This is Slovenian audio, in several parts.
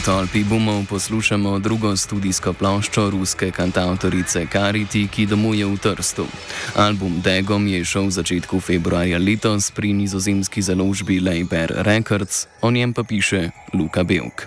Tolpi bumov poslušamo drugo studijsko ploščo ruske kantavtorice Karity, ki domuje v Trstu. Album Degom je šel v začetku februarja letos pri nizozemski založbi Leiber Records, o njem pa piše Luka Belk.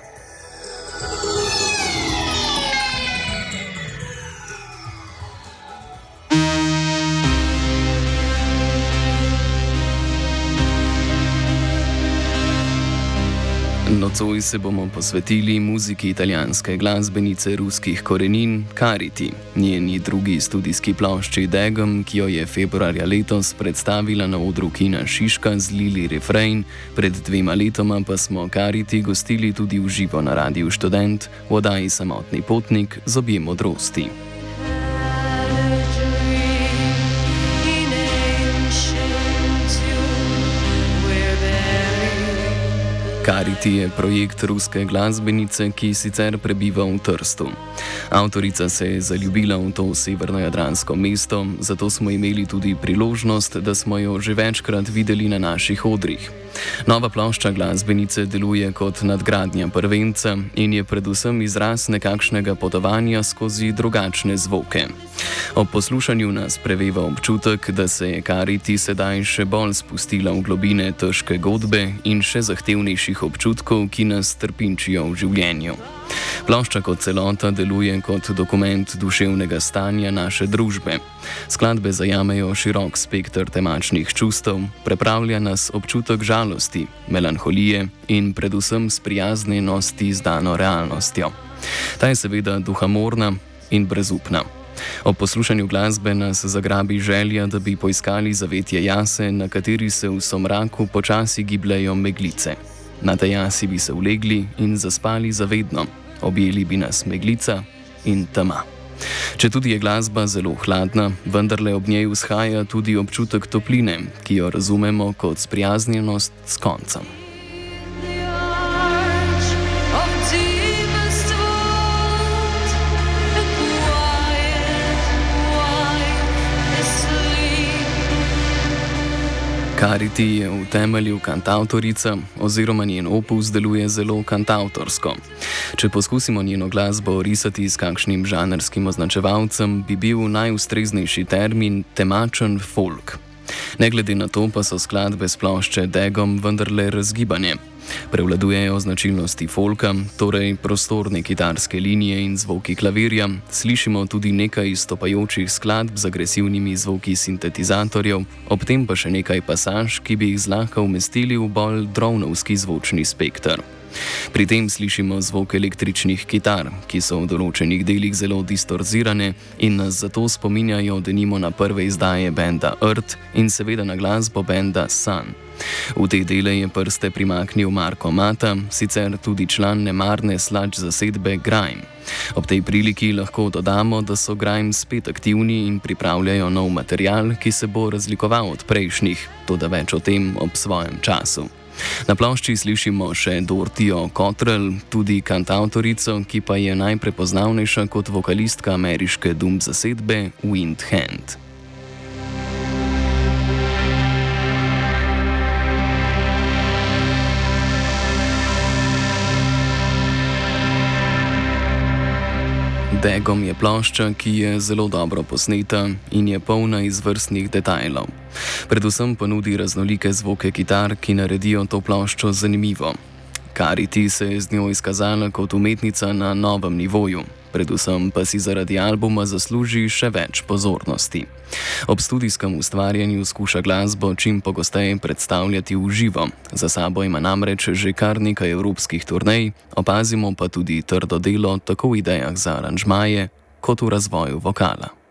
Nocoj se bomo posvetili muziki italijanske glasbenice ruskih korenin Karity, njeni drugi studijski plošči Degom, ki jo je februarja letos predstavila na odru kina Šiška z Lili Refrain, pred 2 letoma pa smo Karity gostili tudi v živo na Radiu Študent v oddaji Samotni potnik z Zobje modrosti. Karity je projekt ruske glasbenice, ki sicer prebiva v Trstu. Avtorica se je zaljubila v to severnojadransko mesto, zato smo imeli tudi priložnost, da smo jo že večkrat videli na naših odrih. Nova plošča glasbenice deluje kot nadgradnja prvenca in je predvsem izraz nekakšnega potovanja skozi drugačne zvoke. Ob poslušanju nas preveva občutek, da se je Karity sedaj še bolj spustila v globine težke godbe in še zahtevnejših občutkov, ki nas trpinčijo v življenju. Plošča kot celota deluje kot dokument duševnega stanja naše družbe. Skladbe zajamejo širok spekter temačnih čustev, prepravlja nas občutek žalosti, melanholije in predvsem sprijaznjenosti z dano realnostjo. Ta je seveda duhamorna in brezupna. Ob poslušanju glasbe nas zagrabi želja, da bi poiskali zavetje jase, na kateri se v somraku počasi gibljejo meglice. Na tej jasi bi se ulegli in zaspali zavedno, objeli bi nas meglica in tema. Četudi je glasba zelo hladna, vendarle ob njej vzhaja tudi občutek topline, ki jo razumemo kot sprijaznjenost s koncem. Karity je v temelju kantavtorica, oziroma njen opus deluje zelo kantavtorsko. Če poskusimo njeno glasbo orisati s kakšnim žanrskim označevalcem, bi bil najustreznejši termin temačen folk. Ne glede na to pa so skladbe s plošče Degom vendarle razgibanje. Prevladujejo značilnosti folka, torej prostorne kitarske linije in zvoki klavirja, slišimo tudi nekaj izstopajočih skladb z agresivnimi zvoki sintetizatorjev, ob tem pa še nekaj pasaž, ki bi jih zlahka umestili v bolj drownovski zvočni spekter. Pri tem slišimo zvok električnih kitar, ki so v določenih delih zelo distorzirane in nas zato spominjajo denimo na prve izdaje benda Earth in seveda na glasbo benda Sun. V te dele je prste primaknil Marko Mata, sicer tudi član nemarne sludge zasedbe Grime. Ob tej priliki lahko dodamo, da so Grime spet aktivni in pripravljajo nov material, ki se bo razlikoval od prejšnjih, toda več o tem ob svojem času. Na plošči slišimo še Dorothyjo Cottrell, tudi kantavtorico, ki pa je najprepoznavnejša kot vokalistka ameriške doom zasedbe Windhand. Degom je plošča, ki je zelo dobro posneta in je polna izvrstnih detajlov. Predvsem ponudi raznolike zvoke kitar, ki naredijo to ploščo zanimivo. Karity se je z njo izkazala kot umetnica na novem nivoju, predvsem pa si zaradi albuma zasluži še več pozornosti. Ob studijskem ustvarjanju skuša glasbo čim pogosteje predstavljati v živo, za sabo ima namreč že kar nekaj evropskih turnej, opazimo pa tudi trdo delo tako v idejah za aranžmaje kot v razvoju vokala.